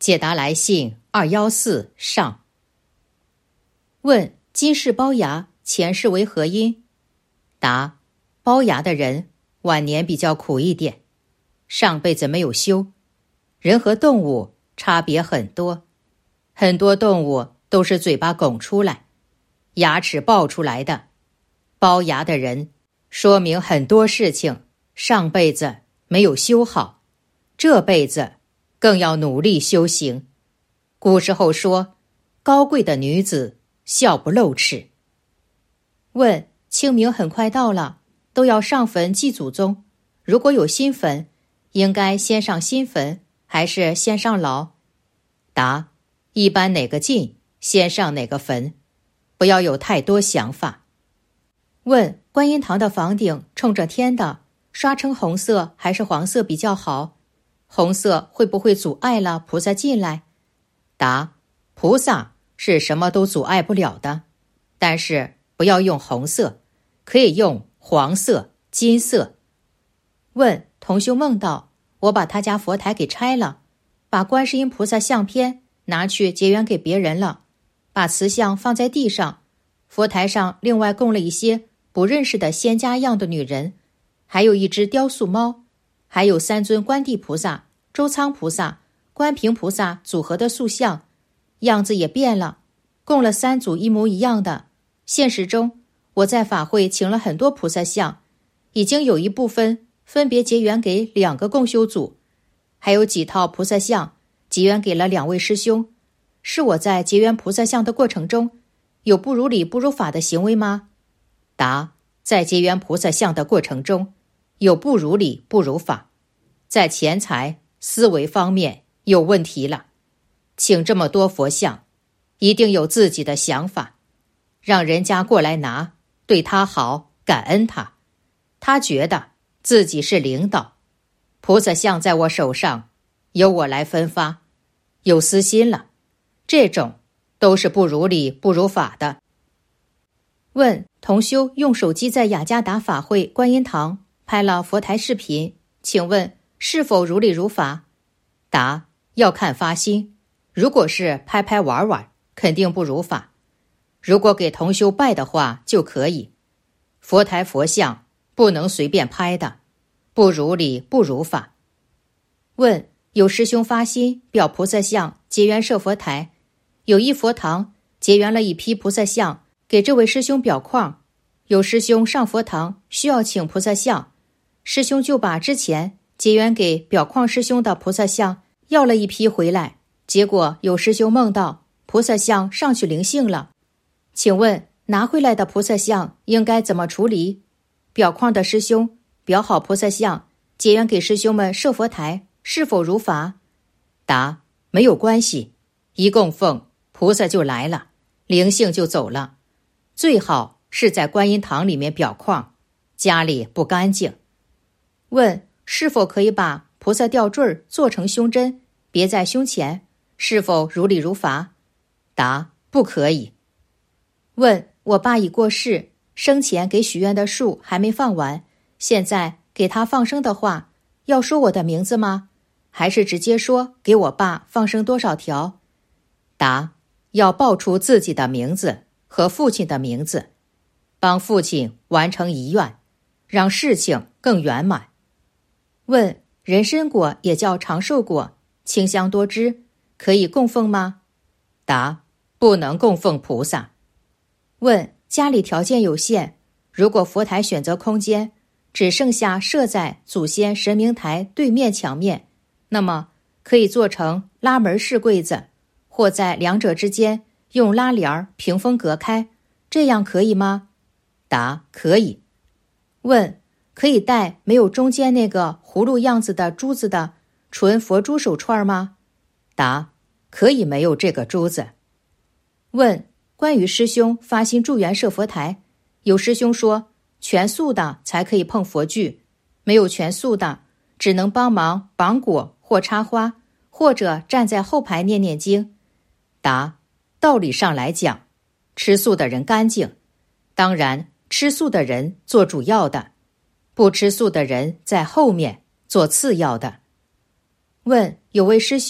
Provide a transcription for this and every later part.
解答来信214上。问：今世龅牙，前世为何因？答：龅牙的人晚年比较苦一点，上辈子没有修。人和动物差别很多，很多动物都是嘴巴拱出来，牙齿爆出来的。龅牙的人说明很多事情上辈子没有修好，这辈子更要努力修行。古时候说，高贵的女子笑不露齿。问：清明很快到了，都要上坟祭祖宗，如果有新坟，应该先上新坟还是先上老？答：一般哪个近，先上哪个坟，不要有太多想法。问：观音堂的房顶冲着天的，刷成红色还是黄色比较好？红色会不会阻碍了菩萨进来？答：菩萨是什么都阻碍不了的，但是不要用红色，可以用黄色、金色。问：同修梦到我把他家佛台给拆了，把观世音菩萨相片拿去结缘给别人了，把瓷像放在地上，佛台上另外供了一些不认识的仙家样的女人，还有一只雕塑猫，还有3尊观地菩萨、周仓菩萨、观平菩萨组合的塑像，样子也变了，供了3组一模一样的。现实中我在法会请了很多菩萨像，已经有一部分分别结缘给2个共修组，还有几套菩萨像结缘给了2位师兄。是我在结缘菩萨像的过程中有不如理不如法的行为吗？答：在结缘菩萨像的过程中有不如理不如法，在钱财思维方面有问题了。请这么多佛像，一定有自己的想法，让人家过来拿，对他好，感恩他，他觉得自己是领导，菩萨像在我手上，由我来分发，有私心了，这种都是不如理不如法的。问：同修用手机在雅加达法会观音堂拍了佛台视频，请问是否如理如法？答：要看发心，如果是拍拍玩玩，肯定不如法，如果给同修拜的话就可以。佛台佛像不能随便拍的，不如理不如法。问：有师兄发心表菩萨像结缘设佛台，有一佛堂结缘了一批菩萨像给这位师兄表框，有师兄上佛堂需要请菩萨像，师兄就把之前结缘给表框师兄的菩萨像要了一批回来，结果有师兄梦到菩萨像上去灵性了，请问拿回来的菩萨像应该怎么处理？表框的师兄表好菩萨像结缘给师兄们设佛台，是否如法？答：没有关系，一供奉菩萨就来了，灵性就走了。最好是在观音堂里面表框，家里不干净。问：是否可以把菩萨吊坠做成胸针别在胸前，是否如理如法？答：不可以。问：我爸已过世，生前给许愿的树还没放完，现在给他放生的话，要说我的名字吗？还是直接说给我爸放生多少条？答：要报出自己的名字和父亲的名字，帮父亲完成遗愿，让事情更圆满。问：人参果也叫长寿果，清香多汁，可以供奉吗？答：不能供奉菩萨。问：家里条件有限，如果佛台选择空间只剩下设在祖先神明台对面墙面，那么可以做成拉门式柜子，或在2者之间用拉帘屏风隔开，这样可以吗？答：可以。问：可以戴没有中间那个葫芦样子的珠子的纯佛珠手串吗？答：可以没有这个珠子。问：关于师兄发心助缘设佛台，有师兄说全素的才可以碰佛具，没有全素的只能帮忙绑果或插花，或者站在后排念念经。答：道理上来讲，吃素的人干净，当然吃素的人做主要的，不吃素的人在后面做次要的。问：有位师兄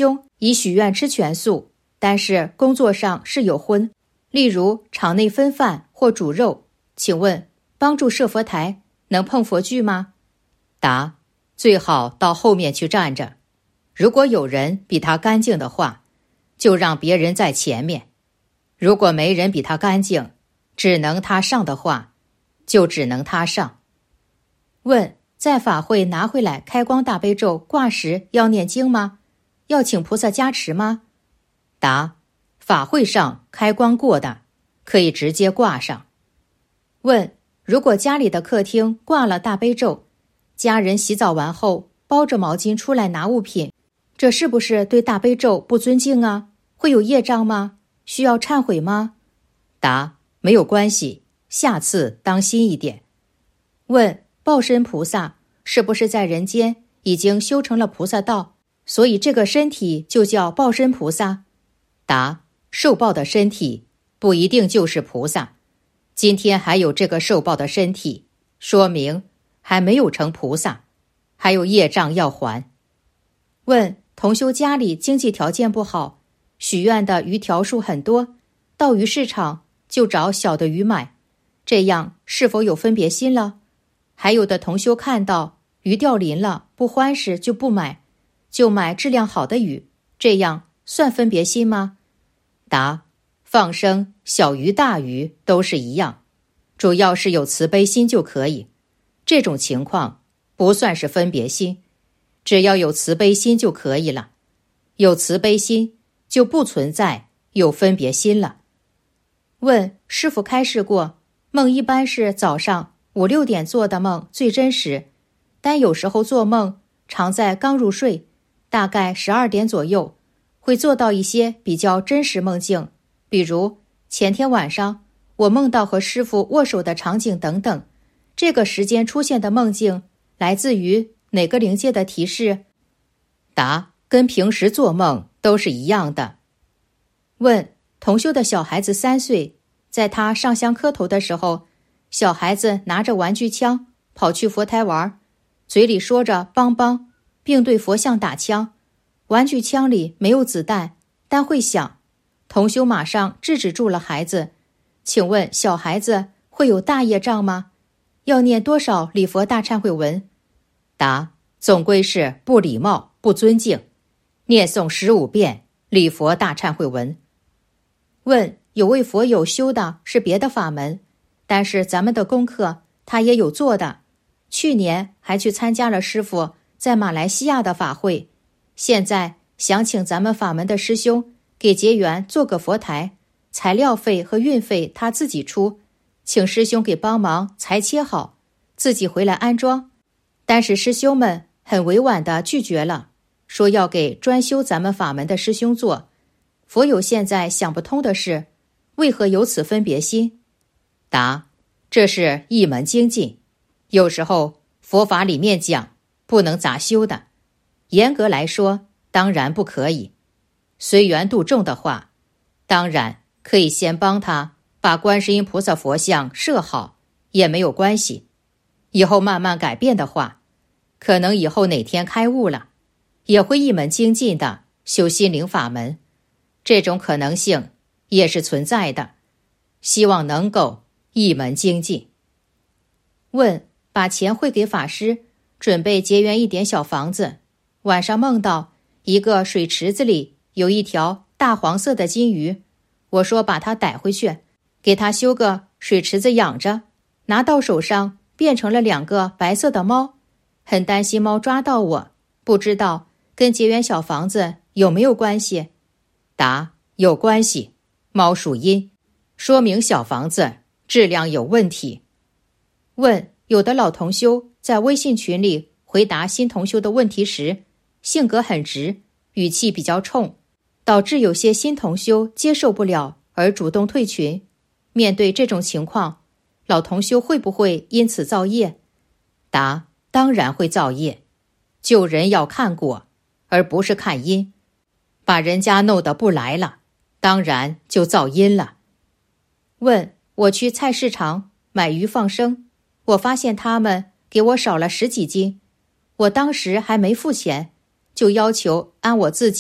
已许愿吃全素，但是工作上是有荤，例如场内分饭或煮肉，请问帮助设佛台能碰佛具吗？答：最好到后面去站着，如果有人比他干净的话，就让别人在前面；如果没人比他干净，只能他上的话，就只能他上。问：在法会拿回来开光大悲咒挂时要念经吗？要请菩萨加持吗？答：法会上开光过的，可以直接挂上。问：如果家里的客厅挂了大悲咒，家人洗澡完后包着毛巾出来拿物品，这是不是对大悲咒不尊敬啊？会有业障吗？需要忏悔吗？答：没有关系，下次当心一点。问：报身菩萨是不是在人间已经修成了菩萨道，所以这个身体就叫报身菩萨？答：受报的身体不一定就是菩萨，今天还有这个受报的身体，说明还没有成菩萨，还有业障要还。问：同修家里经济条件不好，许愿的鱼条数很多，到鱼市场就找小的鱼买，这样是否有分别心了？还有的同修看到鱼掉鳞了不欢实就不买，就买质量好的鱼，这样算分别心吗？答：放生小鱼大鱼都是一样，主要是有慈悲心就可以，这种情况不算是分别心，只要有慈悲心就可以了，有慈悲心就不存在有分别心了。问：师父开示过，梦一般是早上5、6点做的梦最真实，但有时候做梦常在刚入睡，大概12点左右，会做到一些比较真实梦境，比如前天晚上我梦到和师父握手的场景等等。这个时间出现的梦境来自于哪个灵界的提示？答：跟平时做梦都是一样的。问：同修的小孩子3岁，在他上香磕头的时候，小孩子拿着玩具枪跑去佛台玩，嘴里说着帮帮，并对佛像打枪，玩具枪里没有子弹，但会响。同修马上制止住了孩子，请问小孩子会有大业障吗？要念多少礼佛大忏悔文？答：总归是不礼貌不尊敬，念诵15遍礼佛大忏悔文。问：有位佛友修的是别的法门，但是咱们的功课他也有做的，去年还去参加了师父在马来西亚的法会，现在想请咱们法门的师兄给结缘做个佛台，材料费和运费他自己出，请师兄给帮忙裁切好，自己回来安装。但是师兄们很委婉地拒绝了，说要给专修咱们法门的师兄做。佛友现在想不通的是，为何有此分别心？答：这是一门精进，有时候佛法里面讲不能杂修的，严格来说当然不可以。随缘度众的话，当然可以先帮他把观世音菩萨佛像设好，也没有关系。以后慢慢改变的话，可能以后哪天开悟了，也会一门精进的修心灵法门，这种可能性也是存在的，希望能够一门精进。问：把钱汇给法师，准备结缘一点小房子，晚上梦到一个水池子里有一条大黄色的金鱼，我说把它逮回去，给它修个水池子养着，拿到手上变成了2个白色的猫，很担心猫抓到我，不知道跟结缘小房子有没有关系？答：有关系，猫属阴，说明小房子质量有问题。问：有的老同修在微信群里回答新同修的问题时，性格很直，语气比较冲，导致有些新同修接受不了而主动退群。面对这种情况，老同修会不会因此造业？答：当然会造业，救人要看果，而不是看因。把人家弄得不来了，当然就造因了。问：我去菜市场买鱼放生，我发现他们给我少了10几斤，我当时还没付钱，就要求按我自己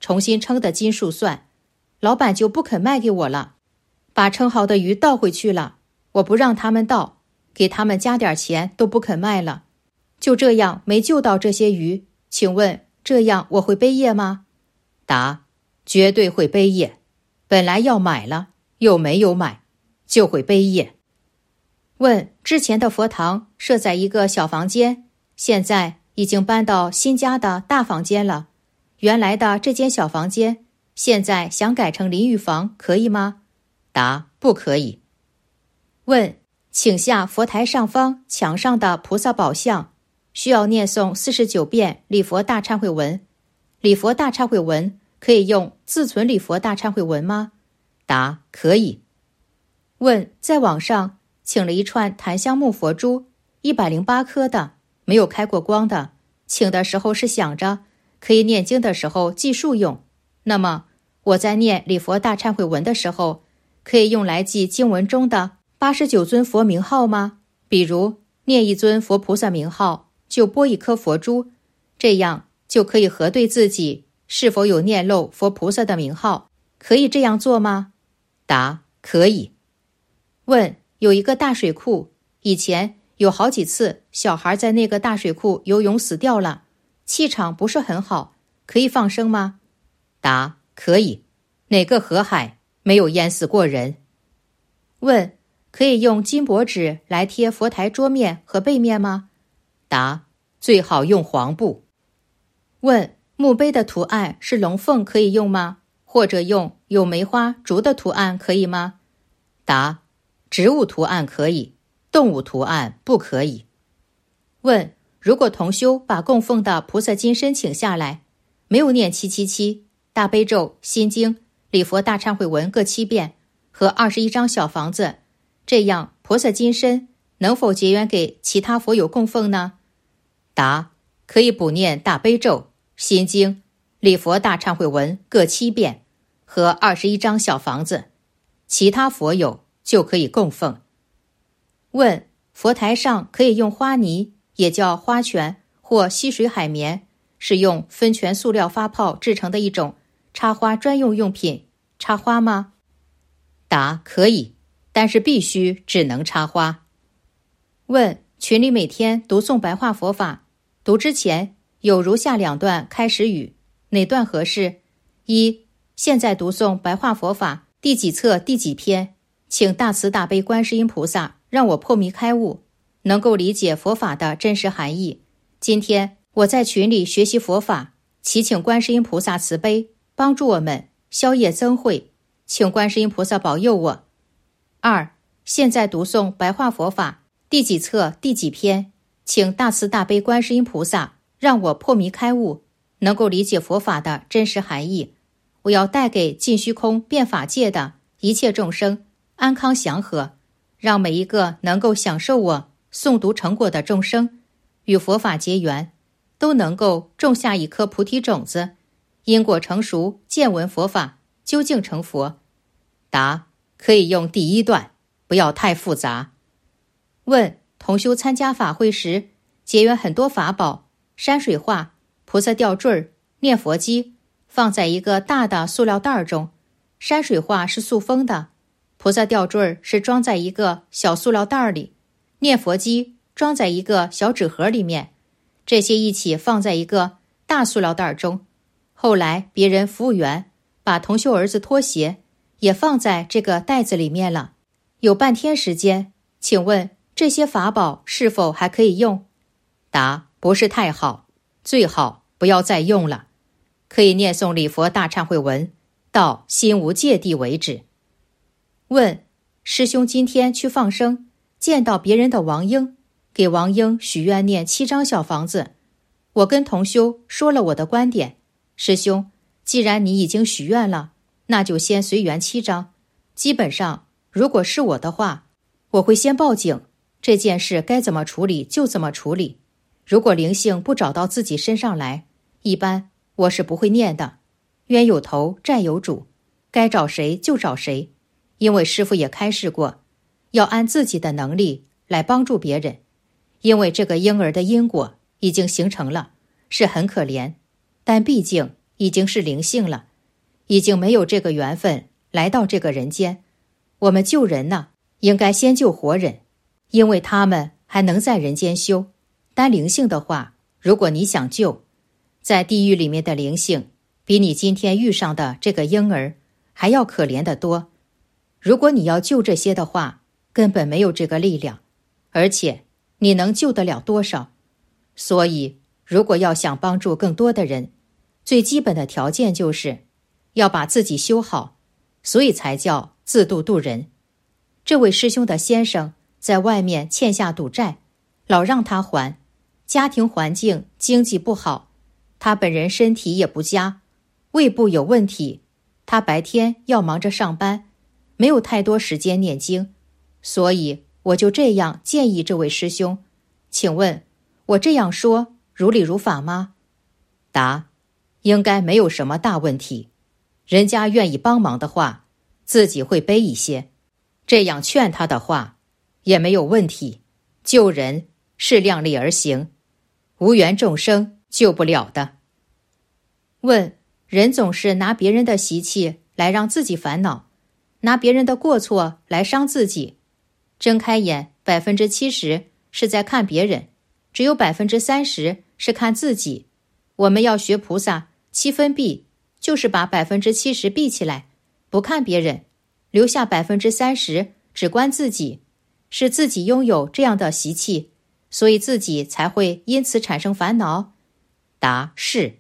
重新称的斤数算，老板就不肯卖给我了，把称好的鱼倒回去了，我不让他们倒，给他们加点钱都不肯卖了，就这样没救到这些鱼，请问这样我会悲业吗？答：绝对会悲业，本来要买了，又没有买，就会悲业。问：之前的佛堂设在一个小房间，现在已经搬到新家的大房间了，原来的这间小房间现在想改成淋浴房，可以吗？答：不可以。问：请下佛台上方墙上的菩萨宝像，需要念诵49遍礼佛大忏悔文，礼佛大忏悔文可以用自存礼佛大忏悔文吗？答：可以。问：在网上请了一串檀香木佛珠，108颗的，没有开过光的，请的时候是想着可以念经的时候计数用，那么我在念礼佛大忏悔文的时候，可以用来记经文中的89尊佛名号吗？比如念一尊佛菩萨名号，就拨一颗佛珠，这样就可以核对自己是否有念漏佛菩萨的名号，可以这样做吗？答：可以。问：有一个大水库，以前有好几次小孩在那个大水库游泳死掉了，气场不是很好，可以放生吗？答：可以。哪个河海没有淹死过人？问：可以用金箔纸来贴佛台桌面和背面吗？答：最好用黄布。问：墓碑的图案是龙凤可以用吗？或者用有梅花竹的图案可以吗？答：植物图案可以，动物图案不可以。问：如果同修把供奉的菩萨金身请下来，没有念777、大悲咒、心经、礼佛大忏悔文各7遍和21张小房子，这样菩萨金身能否结缘给其他佛友供奉呢？答：可以补念大悲咒、心经、礼佛大忏悔文各7遍和21张小房子，其他佛友就可以供奉。问：佛台上可以用花泥，也叫花泉或溪水海绵，是用分泉塑料发泡制成的一种插花专用用品，插花吗？答：可以，但是必须只能插花。问：群里每天读诵白话佛法，读之前有如下2段开始语，哪段合适？一、现在读诵白话佛法第几册第几篇，请大慈大悲观世音菩萨让我破迷开悟，能够理解佛法的真实含义。今天我在群里学习佛法，祈请观世音菩萨慈悲帮助我们消业增慧，请观世音菩萨保佑我。2、现在读诵白话佛法第几册第几篇，请大慈大悲观世音菩萨让我破迷开悟，能够理解佛法的真实含义。我要带给尽虚空变法界的一切众生安康祥和，让每一个能够享受我诵读成果的众生与佛法结缘，都能够种下一颗菩提种子，因果成熟，见闻佛法，究竟成佛。答：可以用第1段，不要太复杂。问：同修参加法会时结缘很多法宝，山水画、菩萨吊坠、念佛机放在一个大的塑料袋中，山水画是塑封的，菩萨吊坠是装在一个小塑料袋里，念佛机装在一个小纸盒里面，这些一起放在一个大塑料袋中。后来别人服务员把同修儿子拖鞋也放在这个袋子里面了，有半天时间，请问这些法宝是否还可以用？答：不是太好，最好不要再用了，可以念诵礼佛大忏悔文到心无芥蒂为止。问：师兄今天去放生，见到别人的王英，给王英许愿念7张小房子。我跟同修说了我的观点，师兄，既然你已经许愿了，那就先随缘7张。基本上如果是我的话，我会先报警，这件事该怎么处理就怎么处理。如果灵性不找到自己身上来，一般我是不会念的。冤有头债有主，该找谁就找谁。因为师父也开示过，要按自己的能力来帮助别人。因为这个婴儿的因果已经形成了，是很可怜，但毕竟已经是灵性了，已经没有这个缘分来到这个人间。我们救人呢，应该先救活人，因为他们还能在人间修。单灵性的话，如果你想救，在地狱里面的灵性比你今天遇上的这个婴儿还要可怜得多。如果你要救这些的话，根本没有这个力量，而且你能救得了多少？所以如果要想帮助更多的人，最基本的条件就是要把自己修好，所以才叫自度度人。这位师兄的先生在外面欠下赌债，老让他还，家庭环境经济不好，他本人身体也不佳，胃部有问题，他白天要忙着上班，没有太多时间念经，所以我就这样建议这位师兄，请问我这样说如理如法吗？答：应该没有什么大问题。人家愿意帮忙的话，自己会背一些，这样劝他的话也没有问题。救人是量力而行，无缘众生救不了的。问：人总是拿别人的习气来让自己烦恼，拿别人的过错来伤自己。睁开眼，70%是在看别人，只有30%是看自己。我们要学菩萨7分闭，就是把70%闭起来，不看别人，留下30%只观自己。是自己拥有这样的习气，所以自己才会因此产生烦恼。答：是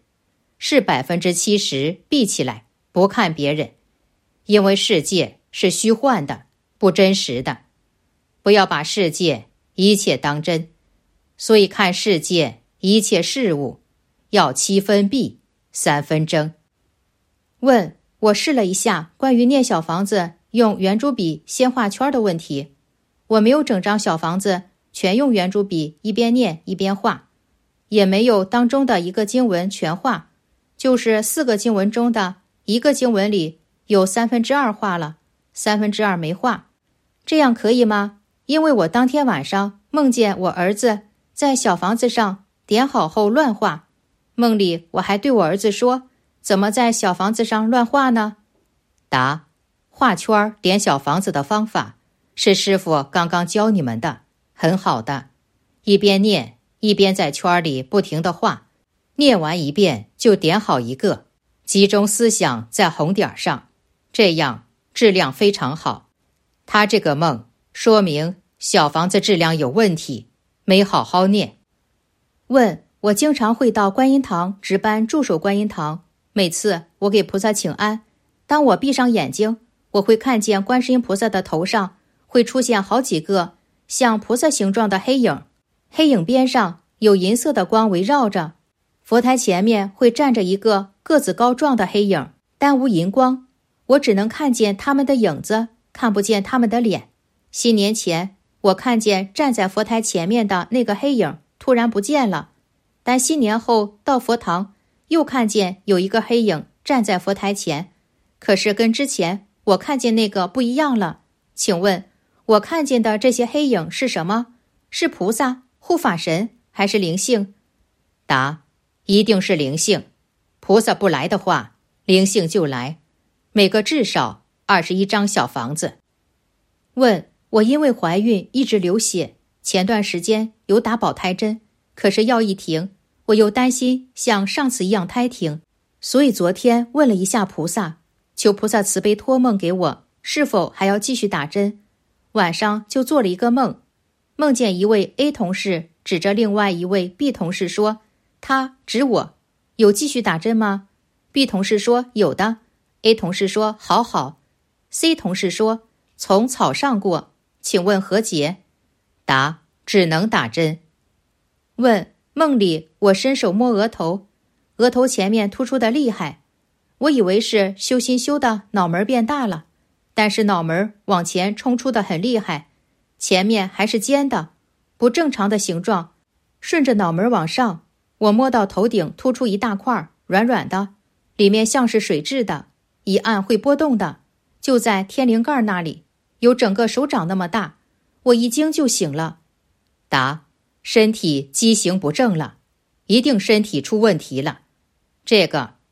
70%闭起来，不看别人，因为世界是虚幻的，不真实的，不要把世界一切当真，所以看世界一切事物要7分闭，3分睁。问：我试了一下关于念小房子用圆珠笔先画圈的问题，我没有整张小房子全用圆珠笔一边念一边画，也没有当中的一个经文全画，就是4个经文中的一个经文里有2/3画了，2/3没画，这样可以吗？因为我当天晚上梦见我儿子在小房子上点好后乱画，梦里我还对我儿子说，怎么在小房子上乱画呢？答：画圈点小房子的方法是师父刚刚教你们的，很好的，一边念一边在圈里不停地画，念完一遍就点好一个，集中思想在红点上，这样质量非常好。他这个梦说明小房子质量有问题，没好好念。问：我经常会到观音堂值班驻守观音堂，每次我给菩萨请安，当我闭上眼睛，我会看见观世音菩萨的头上会出现好几个像菩萨形状的黑影，黑影边上有银色的光围绕着，佛台前面会站着一个个子高壮的黑影，但无银光，我只能看见他们的影子，看不见他们的脸。新年前我看见站在佛台前面的那个黑影突然不见了，但新年后到佛堂又看见有一个黑影站在佛台前，可是跟之前我看见那个不一样了。请问我看见的这些黑影是什么？是菩萨、护法神还是灵性？答：一定是灵性。菩萨不来的话，灵性就来。每个至少21张小房子。问：我因为怀孕一直流血，前段时间有打保胎针，可是药一停，我又担心像上次一样胎停，所以昨天问了一下菩萨，求菩萨慈悲托梦给我，是否还要继续打针。晚上就做了一个梦，梦见一位 A 同事指着另外一位 B 同事说，他指我，有继续打针吗？ B 同事说有的， A 同事说好好， C 同事说从草上过，请问何解？答：只能打针。问：梦里我伸手摸额头，额头前面突出的厉害，我以为是修心修的脑门变大了，但是脑门往前冲出的很厉害，前面还是尖的，不正常的形状，顺着脑门往上，我摸到头顶突出一大块软软的，里面像是水质的，一按会波动的，就在天灵盖那里，有整个手掌那么大，我一惊就醒了。答：身体畸形不正了，一定身体出问题了，这个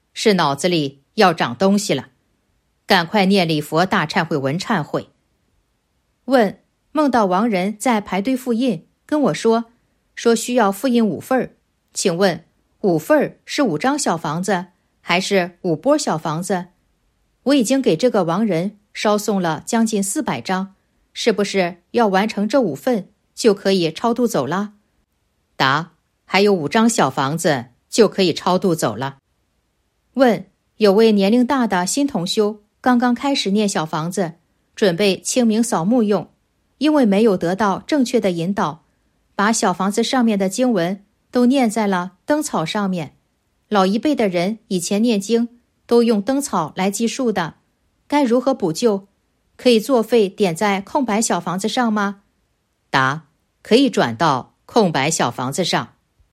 是脑子里要长东西了，赶快念礼佛大忏悔文忏悔。问，梦到亡人在排队复印，跟我说需要复印5份，请问5份是5张小房子还是5波小房子？我已经给这个亡人烧送了将近400张，是不是要完成这5份就可以超度走了？答，还有5张小房子就可以超度走了。问，有位年龄大的新同修刚刚开始念小房子，准备清明扫墓用，因为没有得到正确的引导，把小房子上面的经文都念在了灯草上面。老一辈的人以前念经都用灯草来计数的，该如何补救？可以作废点在空白小房子上吗？答，可以转到空白小房子上。